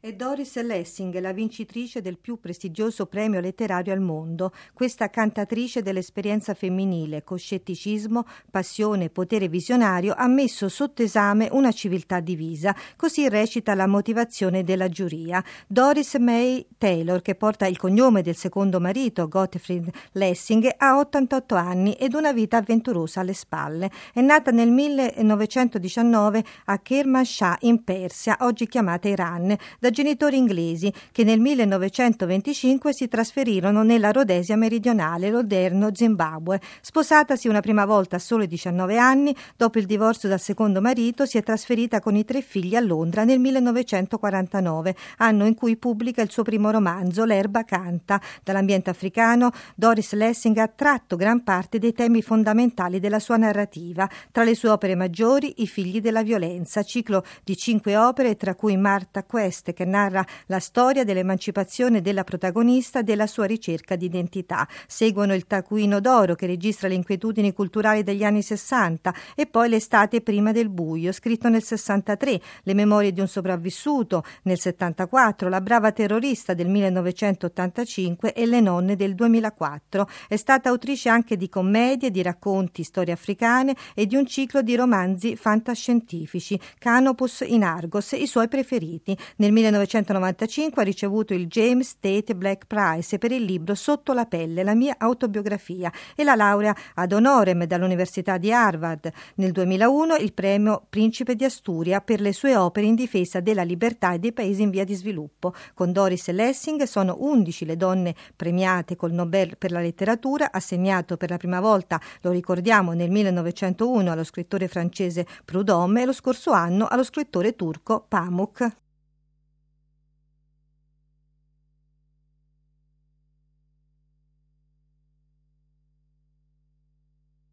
È Doris Lessing, la vincitrice del più prestigioso premio letterario al mondo. Questa cantatrice dell'esperienza femminile, con scetticismo, passione e potere visionario, ha messo sotto esame una civiltà divisa. Così recita la motivazione della giuria. Doris May Taylor, che porta il cognome del secondo marito, Gottfried Lessing, ha 88 anni ed una vita avventurosa alle spalle. È nata nel 1919 a Kermanshah in Persia, oggi chiamata Iran, da genitori inglesi che nel 1925 si trasferirono nella Rhodesia meridionale, l'odierno Zimbabwe. Sposatasi una prima volta a soli 19 anni, dopo il divorzio dal secondo marito si è trasferita con i 3 figli a Londra nel 1949, anno in cui pubblica il suo primo romanzo, L'erba canta. Dall'ambiente africano Doris Lessing ha tratto gran parte dei temi fondamentali della sua narrativa. Tra le sue opere maggiori, I figli della violenza, ciclo di 5 opere, tra cui Martha Quest, che narra la storia dell'emancipazione della protagonista e della sua ricerca di identità. Seguono Il taccuino d'oro, che registra le inquietudini culturali degli anni 60, e poi L'estate prima del buio, scritto nel 63, Le memorie di un sopravvissuto nel 74, La brava terrorista del 1985 e Le nonne del 2004. È stata autrice anche di commedie, di racconti, storie africane e di un ciclo di romanzi fantascientifici, Canopus in Argos, i suoi preferiti. Nel 1995 ha ricevuto il James Tate Black Prize per il libro Sotto la pelle, la mia autobiografia, e la laurea ad honorem dall'Università di Harvard. Nel 2001 il premio Principe di Asturia per le sue opere in difesa della libertà e dei paesi in via di sviluppo. Con Doris Lessing sono 11 le donne premiate col Nobel per la letteratura, assegnato per la prima volta, lo ricordiamo, nel 1901 allo scrittore francese Prudhomme e lo scorso anno allo scrittore turco Pamuk.